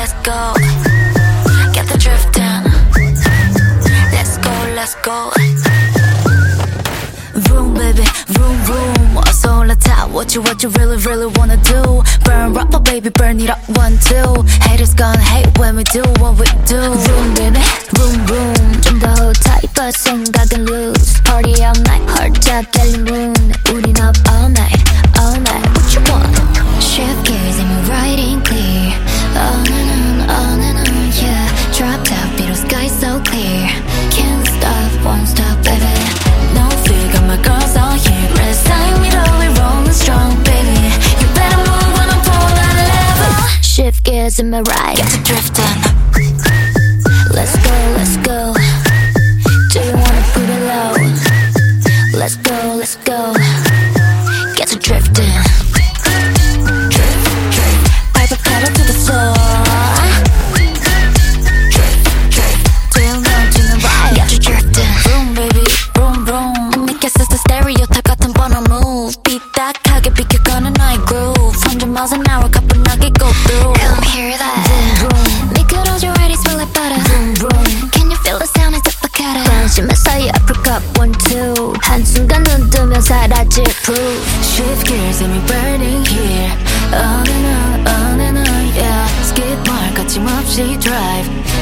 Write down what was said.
let's go. Get the drift in. Let's go, let's go. Vroom baby, vroom vroom. 어서 올라타. What you really really wanna do. Burn rubber baby, burn it up 1, 2. Haters gonna hate when we do what we do. Vroom baby, vroom vroom. 좀 더 hold tight but 생각은 loose. Party all night, 활짝 열린 moon. 우린 up all night, all night. What you want? Shift gears and we're riding clear. On and on, yeah. Drop top, beat sky so clear. Can't stop, won't stop, baby. No fear, got my girls all here. Red sign, we rolling strong, baby. You better move when I'm pulling that lever. Shift gears in my ride, get to drifting. Let's go, let's go. Do you wanna put it low? Let's go, let's go. Get to drifting. Drift, drift. Pipe pedal to the floor. Drift, drift. Do you want to the ride? Get to drifting. Vroom baby, vroom vroom. 느꼈어 the stereotype 같은 번호 move. 삐딱하게 비켜가는 나의 groove. 100 miles an hour 가뿐하게 go through. Come hear that. Vroom vroom. 미끄러져 ready smell like butter. Vroom vroom. Can you feel the sound it's uppercut? 관심에서 uppercut 1, 2. 한순간 눈 뜨면 사라질 proof. Shift gears and we're burning here. On and on, yeah. Skip mark 거침없이 drive.